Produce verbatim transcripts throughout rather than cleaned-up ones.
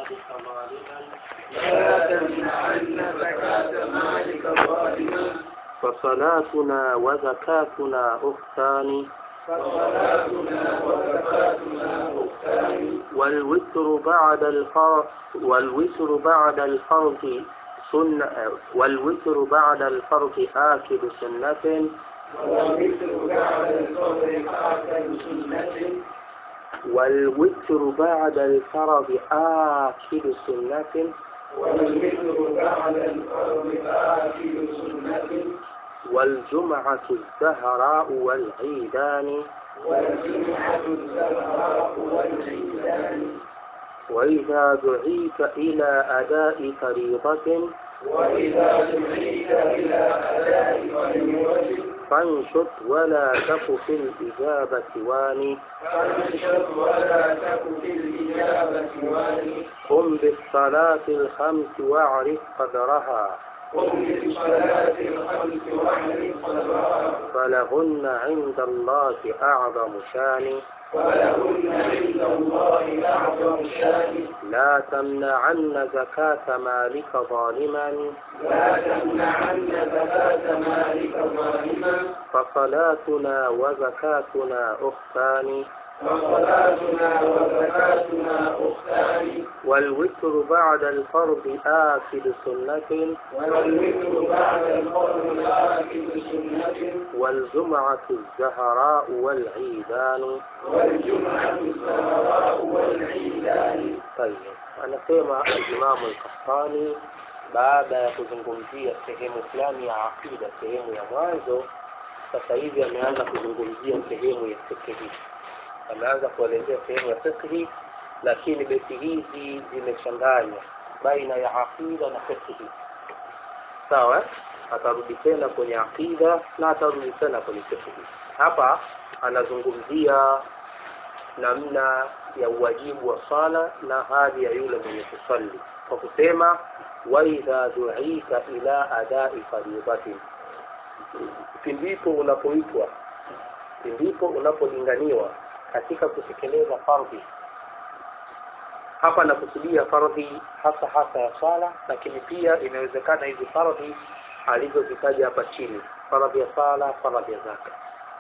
مالك ظالما لا تمنعن زكاة مالك ظالما فصلاتنا وزكاتنا أختان فصلاتنا وزكاتنا أختان والوتر بعد الفرض والوتر بعد الفرض سنة والوتر بعد الفرض آكل سنة والوتر بعد الفرض آكل سنة والوتر بعد الفرض آكل سنة والوتر بعد الفرض آكل سنة والجمعة الزهراء والعيدان والجمعة الزهراء والعيدان وإذا دعيت إلى أداء فريضة وإذا دعيت إلى أداء فريضة فانشط ولا تك في الإجابة واني فانشط ولا تك في الإجابة واني قم بالصلاة الخمس واعرف قدرها قم بالصلاة الخمس واعرف قدرها فلهن عند الله أعظم شان ولهن عند الله أعظم شان لا تمنعن زكاة مالك ظالما لا تمنعن زكاة مالك ظالما فصلاتنا وزكاتنا أختان وصلاتنا وزكاتنا أختان والوتر بعد الفرض آكل سنة والوتر بعد الفرض آكل سنة والجمعة الزهراء والعيدان والجمعة الزهراء والعيدان. طيب anasema al-Imam al-Qahtani baada ya kuzungumzia sehemu fulani ya aqida, sehemu ya mwanzo, sasa hivi ameanza kuzungumzia sehemu ya fiqh. Ameanza kuelezea sehemu ya fiqh, lakini beti hizi zimechanganywa baina ya aqida na fiqh. Sawa? Atarudi tena kwenye aqida na atarudi tena kwenye fiqh. Hapa anazungumzia namna ya uwajibu wa sala na hali ya yule mwenye kusali kwa kusema wa idha du'ita ila adai fardhatin, ndipo unapoitwa, ndipo unapolinganiwa katika kutekeleza fardhi. Hapa nakusudia fardhi hasa hasa ya sala, lakini pia inawezekana hizi fardhi alizozitaja hapa chini, fardhi ya sala, fardhi ya zaka.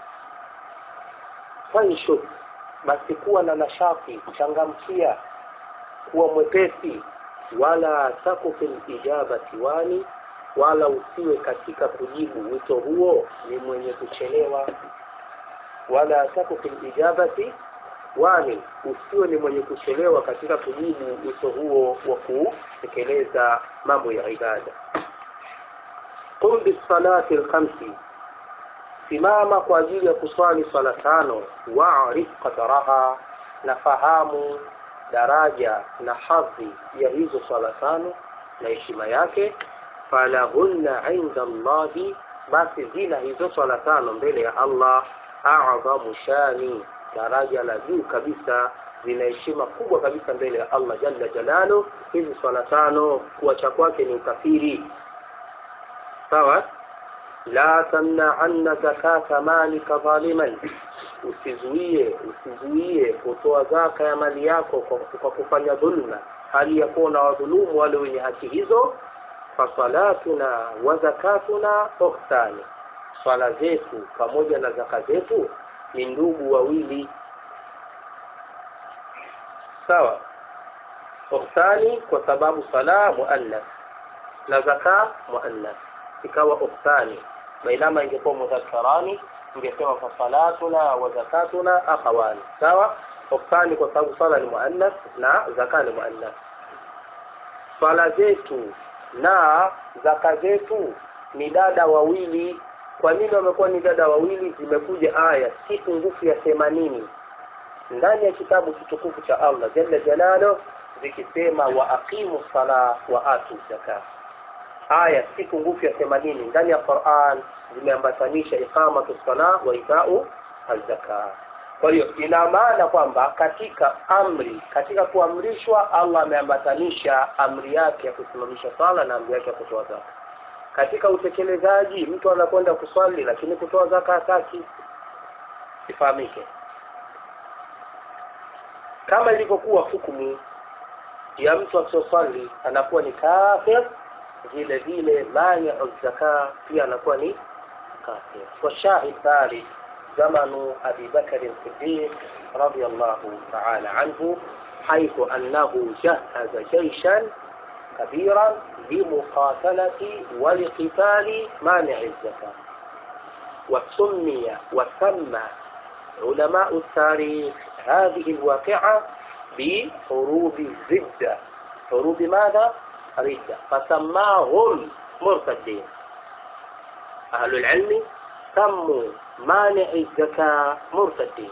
Faishu, basi kuwa na nashati, changamkia, kuwa mwepesi, wala taku fil ijabati wani, wala usiwe katika kujibu wito huo ni mwenye kuchelewa. Wala taku fil ijabati wani, usiwe ni mwenye kuchelewa katika kujibu wito huo wa kutekeleza mambo ya ibada. Qum bis salati al-khamsi, simama kwa ajili ya kuswali swala tano, wa'rif qadaraha, na fahamu daraja na hadhi ya hizo swala tano na heshima yake. Falahunna inda Allahi, basi zina hizo swala tano mbele ya Allah a'zamu shani, daraja la juu kabisa, zina heshima kubwa kabisa mbele ya Allah jalla jalalu. Hizi swala tano kuacha kwake ni ukafiri. Sawa? La tamna'anna zakata malika zaliman, usizuie usizuie kutoa zaka ya mali yako kwa, kwa kufanya dhulma, hali ya kuwa na wadhulumu wale wenye haki hizo. Fasalatuna wa zakatuna ukhtani, swala zetu pamoja na zaka zetu ni ndugu wawili. Sawa? Ukhtani kwa sababu sala muannath na zaka muannath, ikawa ukhtani. Bainama ingekuwa mudhakkarani ingesema fasalatuna wa zakatuna akhawani. Sawa? Ukhtani kwa sababu sala ni muannath na zaka ni muannath. Swala zetu na zaka zetu ni dada wawili. Kwa nini wamekuwa ni dada wawili? Zimekuja aya si pungufu ya themanini ndani ya kitabu kitukufu cha Allah jalla jalaluhu zikisema wa aqimu sala wa atu zakat. Aya si pungufu ya themanini ndani ya Qur'an zimeambatanisha iqamatu sala wa itau az-zakat. Kwa hiyo ina maana kwamba katika amri, katika kuamrishwa, Allah ameambatanisha amri yake ya kusimamisha sala na amri yake ya kutoa zaka. Katika utekelezaji, mtu anakwenda kuswali lakini kutoa zaka hataki, ifahamike. Kama ilivyokuwa hukumu ya mtu asiyosali anakuwa ni kafir, vile vile mani'u zaka pia anakuwa ni kafir. Wa shahid thalith زمن أبي بكر الصديق رضي الله تعالى عنه، حيث أنه جهز جيشا كبيرا لمقاتلة ولقتال مانع الزكاة. وسمي وسمى علماء التاريخ هذه الواقعة بحروب الردة. حروب ماذا؟ ردة. فسماهم مرتدين. أهل العلم سموا مانع الزكاة مرتدين.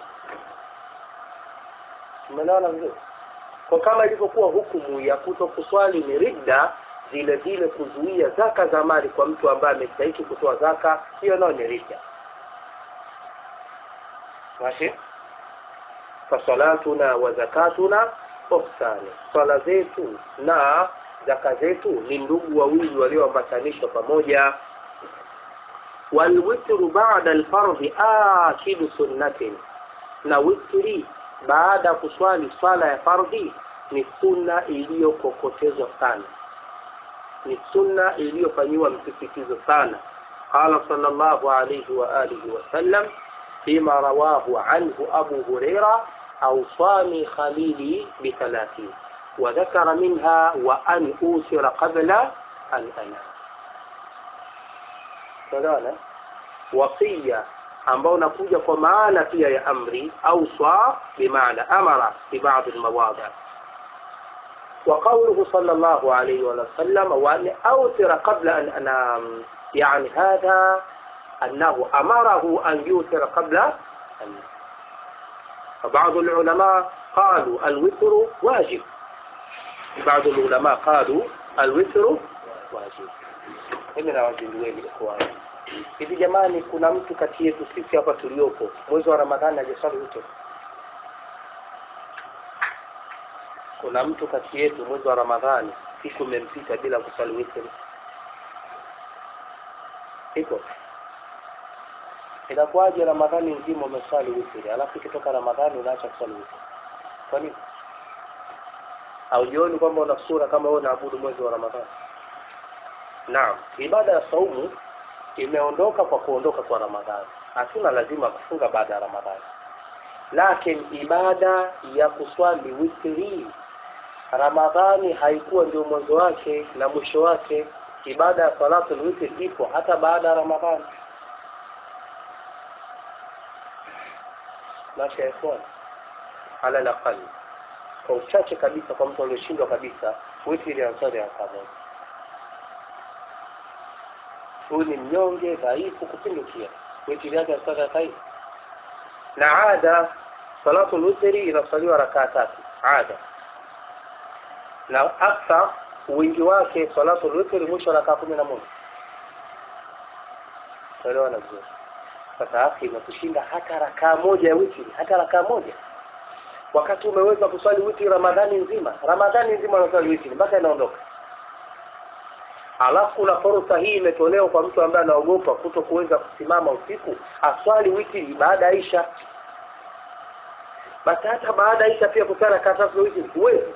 Umeelewana vizuri? Kwa kama ilivyokuwa hukumu ya kutokuswali ni ridda, vile vile kuzuia zaka za mali kwa mtu ambaye amestahili kutoa zaka, hiyo nayo ni ridda. Mashi? Fasalatuna wa zakatuna ukhsani. Swala zetu na zaka zetu ni ndugu wawili walioambatanishwa pamoja. والوتر بعد الفرض آكل سنة. na witri baada kuswali swala ya fardhi ni sunna iliyokokotezwa sana, ni sunna iliyofanywa msisitizo sana. Qala sallallahu alayhi wa alihi wa sallam fima rawahu anhu Abu Huraira awsani khalili bi thalathin wa dhakara minha wa an usira qabla an ana. Sawa, wasia ambao unakuja kwa maana pia ya amri au swa bimaana amara fi baadhi almawadi'. Wa qawluhu sallallahu alayhi wa sallam wa an awtira qabla an anam, yani hadha annahu amarahu an yutira qabla an. فبعض العلماء قالوا الوتر واجب، بعض العلماء قالوا الوتر واجب. Mimi wajibueni ikhwani. Hivi jamani, kuna mtu kati yetu sisi hapa tuliopo mwezi wa Ramadhani hajaswali witr? Kuna mtu kati yetu mwezi wa Ramadhani siku imempita bila kuswali witr? Iko? Inakuwaje Ramadhani nzima umeswali witr, alafu ikitoka Ramadhani unaacha kuswali witr? Kwa nini? Au jioni kwamba una sura kama wewe unaabudu mwezi wa Ramadhani? Naam, ibada ya saumu imeondoka kwa kuondoka kwa Ramadhani. Hatuna lazima kufunga baada ya Ramadhani. Lakini ibada ya kuswali witri, Ramadhani haikuwa ndio mwanzo wake na mwisho wake. Ibada ya salatul witr ipo hata baada ya Ramadhani. Na shaykhwan ala laqal kwa uchache kabisa, kwa mtu aliyeshindwa kabisa, witri ya swala ya kabla. Huyu ni mnyonge dhaifu kupindukia, witri yake swala dhaifu. Na ada salatul witri inasaliwa rakaa tatu ada, na akthar wingi wake salatul witri mwisho rakaa kumi na moja. Sawa na vizuri. Sasa haki inakushinda hata rakaa moja ya witri, hata rakaa moja, wakati umeweza kuswali witri Ramadhani nzima. Ramadhani nzima unaswali witri mpaka inaondoka. Alafu kuna fursa hii imetolewa kwa mtu ambaye anaogopa kutokuweza kusimama usiku, aswali witri baada ya Isha. Basi hata baada ya Isha pia kusala kata witri huwezi.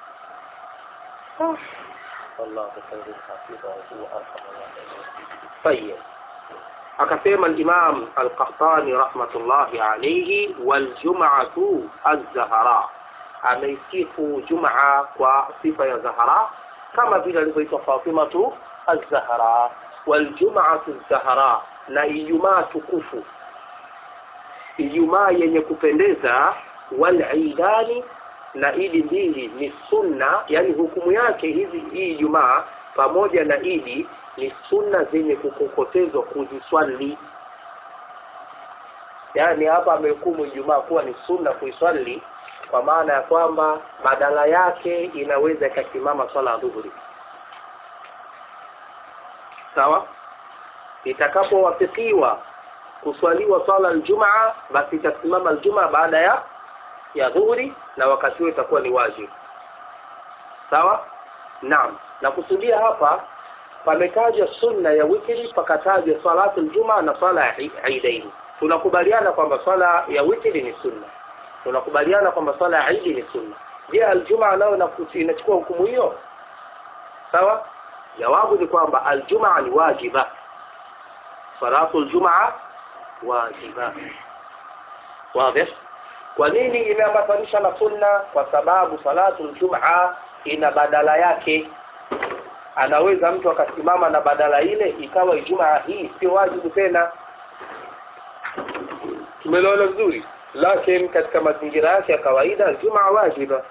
Allahu khairu hafiza wa huwa arhamur rahimin. Akasema al-Imam al-Qahtani rahmatullahi alayhi, wal jum'atu az-Zahra, ameisifu Jum'a kwa sifa ya Zahra kama vile alivyoitwa Fatima tu az-Zahra. Wal jum'atu az-Zahra, na Ijumaa tukufu, Ijumaa yenye kupendeza. Wal Eidani, na Idi mbili ni sunna, yani hukumu yake hizi, hii Ijumaa pamoja na Idi ni sunna zenye kukokotezwa kuziswali. Yani hapa amehukumu Ijumaa kuwa ni sunna kuiswali, kwa maana ya kwamba badala yake inaweza ikasimama swala dhuhuri. Sawa? Itakapowafikiwa kuswaliwa swala al-Jumaa, basi itasimama al-Jumaa baada ya ya dhuhuri, na wakati huo itakuwa ni wajibu. Sawa? Naam. Na kusudia hapa pametaja sunna ya witri, pakataja salatul Jumaa na swala ya Eidain. Tunakubaliana kwamba swala ya witri ni sunna, tunakubaliana kwamba swala ya Eid ni sunna, je aljumaa nayo inachukua hukumu hiyo? Sawa? Jawabu ni kwamba aljumaa ni wajiba, salatu aljumaa wajiba. Wazi? Kwa nini imeambatanisha na sunna? Kwa sababu salatu aljumaa ina badala yake. Anaweza mtu akasimama na badala ile ikawa Ijumaa hii sio wajibu tena. Tumeelewana vizuri? Lakini katika mazingira yake ya kawaida Ijumaa wajiba.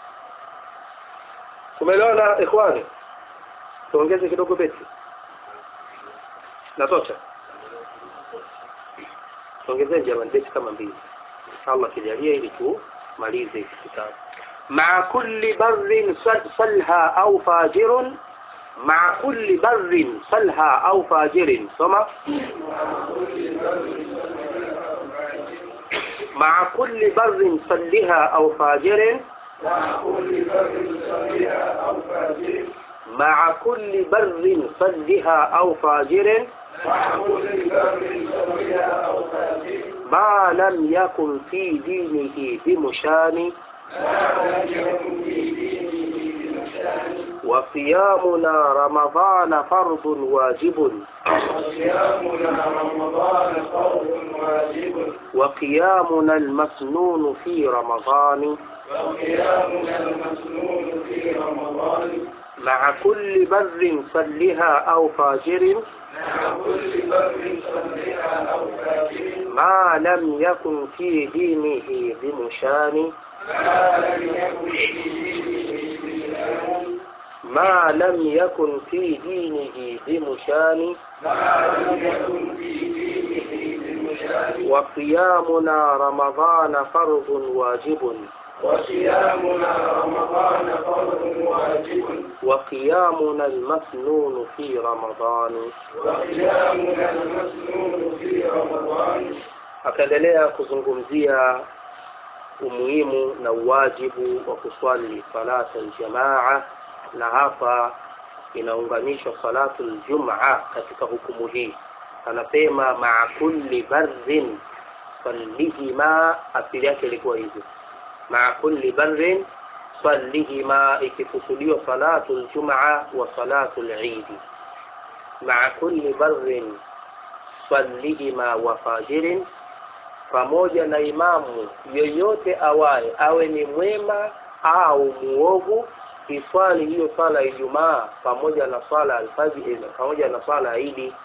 Tumeelewana ikhwani? Tuongeze kidogo beti. Natosha. Tuongeze jamani beti kama mbili. Allah kijalie ili tumalize kitabu. مع كل بر صلها أو فاجر مع كل بر صلها أو فاجر سمع مع كل بر صلها أو فاجر مع كل بر صلها أو فاجر ما لم يكن في دينه بمشان وصيامنا رمضان فرض واجب وقيامنا المسنون في رمضان مع كل بر صلها أو فاجر ما لم يكن في دينه بمشان ما لم يكن في دينه بمشان وقيامنا رمضان فرض واجب وصيامنا رمضان فرض واجب وقيامنا المسنون في رمضان وقيامنا المسنون في رمضان. akaendelea kuzungumzia umuhimu na uwajibu wa kuswali salatu aljamaa, na hapa inaunganishwa salatu aljumaa katika hukumu hii. Anasema ma'a kulli barrin sallihima, asili yake ilikuwa hivi ma'a kulli barrin sallihima, ikikusudiwa salatu aljumaa wa salatu al-eid. Ma'a kulli barrin sallihima wa fajirin, pamoja na imamu yoyote awaye awe ni mwema au muovu, iswali hiyo sala ya Ijumaa pamoja na swala al-fajr pamoja na swala ya Eid.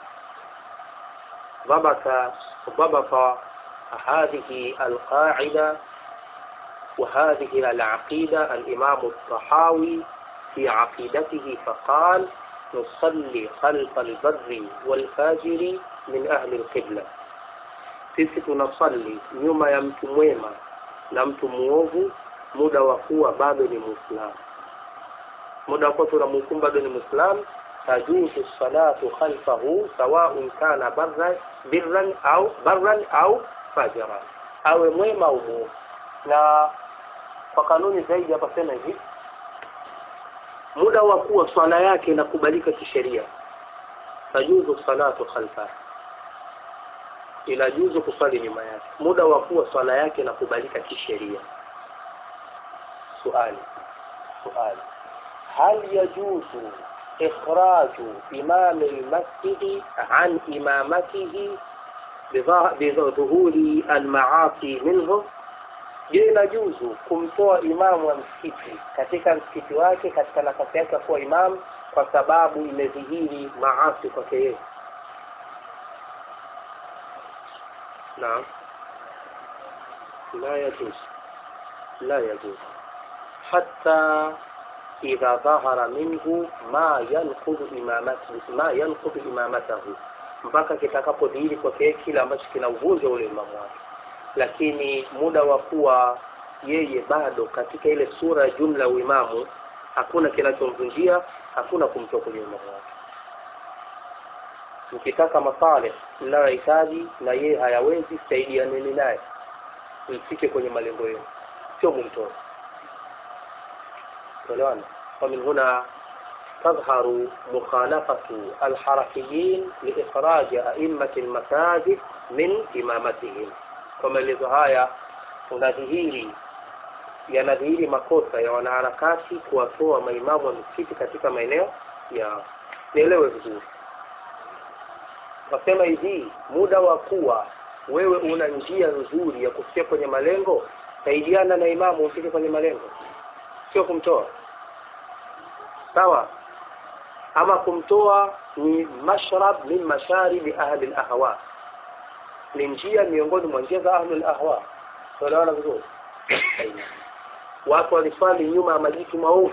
ضبط ضبط هذه القاعدة وهذه العقيدة الإمام الطحاوي في عقيدته فقال نصلي خلف البر والفاجر من أهل القبلة. sisi tunasali nyuma ya mtu mwema na mtu muovu muda wa kuwa bado ni Muislamu. Muda wa kuwa tunamhukumu bado ni Muislamu, tajuzu salatu khalfahu sawa'un kana barran birran au barran au fajran, awe mwema au muovu. Na kwa kanuni zaidi hapa sema hivi, muda wa kuwa swala yake inakubalika kisheria, tajuzu salatu khalfahu, inajuzu kuswali nyuma yake muda wa kuwa swala yake inakubalika kisheria. Swali swali hal yajuzu ikhraju imam al-masjid an imamatihi bidhuhuri al-ma'asi minhu, je inajuzu kumtoa imamu wa msikiti katika msikiti wake katika nafasi yake kuwa imam kwa sababu imedhihiri maasi kwake yeye? نعم لا يجوز لا يجوز حتى إذا ظهر منه ما ينقض إمامته ما ينقض إمامته, mpaka kitakapodhihiri kwake kile ambacho kinauvunja ule imamu wake. Lakini muda wa kuwa yeye bado katika ile sura ya jumla ya uimamu, hakuna kinachomvunjia, hakuna kumtoa kwenye imamu wake. Mkitaka masalih mnayohitaji na yeye hayawezi, saidianeni naye mfike kwenye malengo yenu, sio mumtoe. Tuelewana? Kwa huna تظهر مخالفة الحركيين لإخراج أئمة المساجد من إمامتهم. كما لذهايا unadhihiri yanadhihiri makosa ya wanaharakati kuwatoa maimamu wa misikiti katika maeneo ya nielewe vizuri. Nasema hivi, muda wa kuwa wewe una njia nzuri ya kufikia kwenye malengo, saidiana na imamu ufike kwenye malengo, sio kumtoa. Sawa? Ama kumtoa ni mashrab min masharib ahli al-ahwa, ni njia miongoni mwa njia za ahli al-ahwa. Tunaona vizuri. Watu waliswali nyuma ya majitu maovu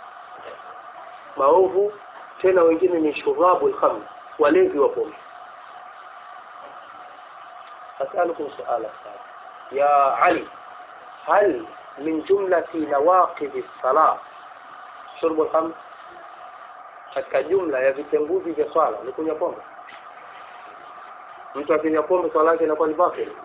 maovu, tena wengine ni shurabu al-khamr, walevi wa pombe. أسألكم سؤالا يا علي، هل من جملة نواقض الصلاة شرب الخمر؟ katika jumla ya vitenguzi vya swala ni kunywa pombe? Mtu akinywa pombe swala yake inakuwa ni batili.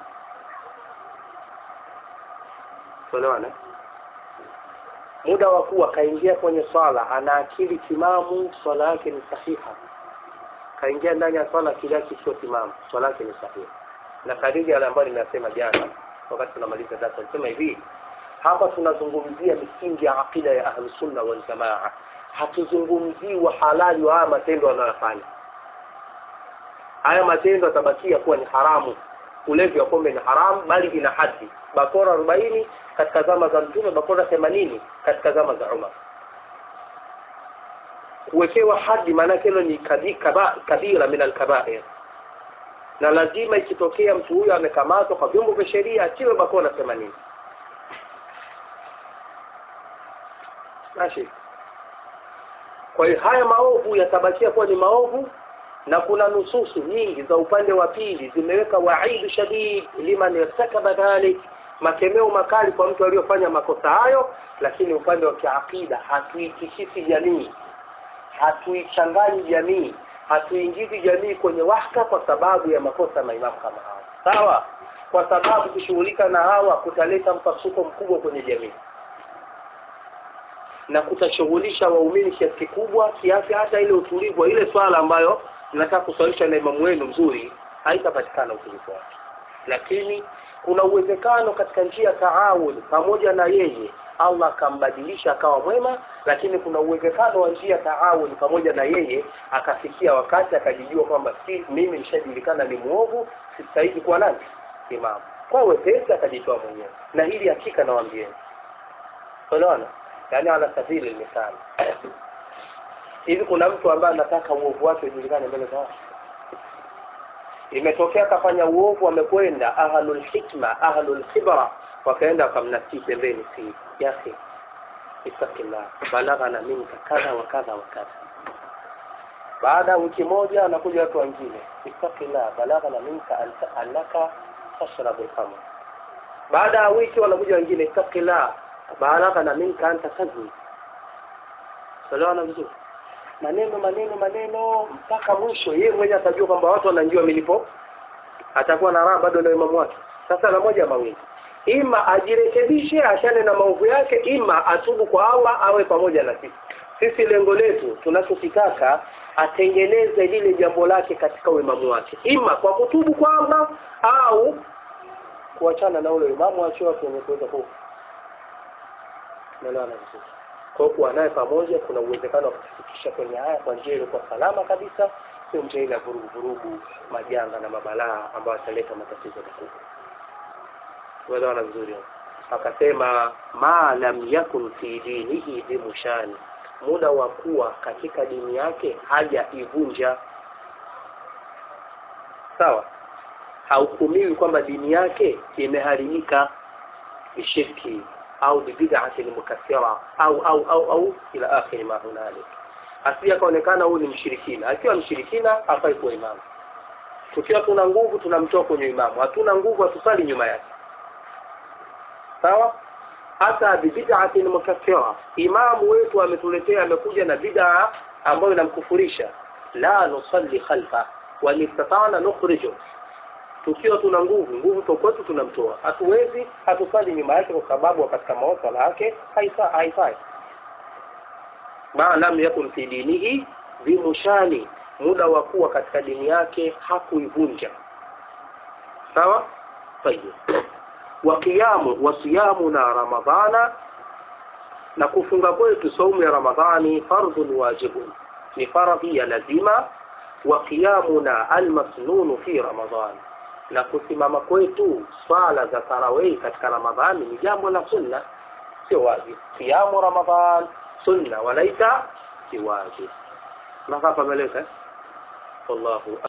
Tunaona muda wa kuwa kaingia kwenye swala ana akili timamu, swala yake ni sahiha. Kaingia ndani ya swala akili yake sio timamu, swala yake ni sahiha. Na kadiri yale ambayo nimesema jana wakati tunamaliza darasa, nasema hivi, hapa tunazungumzia misingi ya akida ya Ahlus Sunna wal Jamaa. Hatuzungumzii wa halali wa matendo wanayofanya. Haya matendo yatabakia kuwa ni haramu. Ulevi wa pombe ni haramu, bali ina haddi. Bakora arobaini katika zama za Mtume, bakora themanini katika zama za Umar. Kuwekewa haddi maana hilo ni kabira min al-kaba'ir. Na lazima ikitokea mtu huyo amekamatwa kwa vyombo vya sheria atiwe bakora themanini. Nashi. Kwa hiyo haya maovu yatabakia kuwa ni maovu, na kuna nususu nyingi za upande wa pili zimeweka wa'idu shadid liman yartakaba dhalik, makemeo makali kwa mtu aliyofanya makosa hayo. Lakini upande wa kiakida hatuitikisi jamii, hatuichanganyi jamii, hatuingizi jamii kwenye wahka kwa sababu ya makosa maimamu kama hawa. Sawa? Kwa sababu kushughulika na hawa kutaleta mpasuko mkubwa kwenye jamii, na kutashughulisha waumini kiasi kikubwa, kiasi hata ile utulivu wa ile swala ambayo tunataka kuswalisha na imamu wenu mzuri haitapatikana utulivu wake. Lakini kuna uwezekano katika njia taawun pamoja na yeye Allah akambadilisha akawa mwema, lakini kuna uwezekano wa njia taawun pamoja na yeye akafikia wakati akajijua kwamba si mimi nishajulikana ni muovu, sistahili kuwa nani imamu, kwa wepesi akajitoa mwenyewe. Na hili hakika nawaambieni, unaona, yani ala sabili mithali, hivi kuna mtu ambaye anataka uovu wake ujulikane mbele za watu? Imetokea kafanya uovu, amekwenda ahlul hikma ahlul khibra wakaenda wakamnasi pembeni, si yake istakillah balaghana minka kadha wa kadha wa kadha. Baada wiki moja anakuja watu wengine, istakillah balaghana minka anta annaka tashrabu al-khamr. Baada wiki wanakuja wengine, istakillah balaghana minka anta tazni. Salawana vizuri, maneno maneno maneno mpaka mwisho yeye mwenyewe atajua kwamba watu wanajua milipo, atakuwa na raha bado na imamu wake. Sasa na moja mawili, ima ajirekebishe ashane na maovu yake, ima atubu kwa Allah awe pamoja na sisi. Sisi lengo letu tunachokitaka atengeneze lile jambo lake katika imamu wake, ima kwa kutubu kwa Allah au kuachana na ule imamu achiwa kwenye kuweza ku nalana vizuri. Kwa kuwa naye pamoja kuna uwezekano wa kufikisha kwenye haya kwa njia ile kwa salama kabisa, sio njia ile vurugu vurugu, majanga na mabalaa ambayo yataleta matatizo makubwa. Unaona vizuri? Akasema ma lam yakun fi dinihi bimushani, muda wa kuwa katika dini yake haja ivunja. Sawa? Haukumiwi kwamba dini yake imeharibika bishirki au bid'ati mukaffira au au au au ila akhir ma hunalik. Asija kaonekana huyu ni mshirikina. Akiwa mshirikina hafai kuwa imamu. Tukiwa tuna nguvu tunamtoa kwenye imamu, hatuna nguvu atusali nyuma yake. Sawa? Hata bid'ati mukaffira, imamu wetu ametuletea, amekuja na bid'a ambayo inamkufurisha, la nusalli khalfa wa nistata'na nukhrijo. Tukiwa tuna nguvu, nguvu tokwetu tunamtoa. Hatuwezi hatusali nyuma yake kwa sababu katika mawasala yake haifai haifai. Ma lam yakun fi dinihi bimushani, muda wa kuwa katika dini yake hakuivunja. Sawa? Tayeb. wa qiyamu wa siyamuna ramadhana, na kufunga kwetu saumu ya Ramadhani fardhun wajibun, ni faradhi ya lazima. Wa qiyamuna almasnun fi Ramadhan, na kusimama kwetu swala za tarawih katika Ramadhani ni jambo la sunna, sio wajib. Qiyamu Ramadhan sunna walaita si wajib. Na hapa meleka wallahu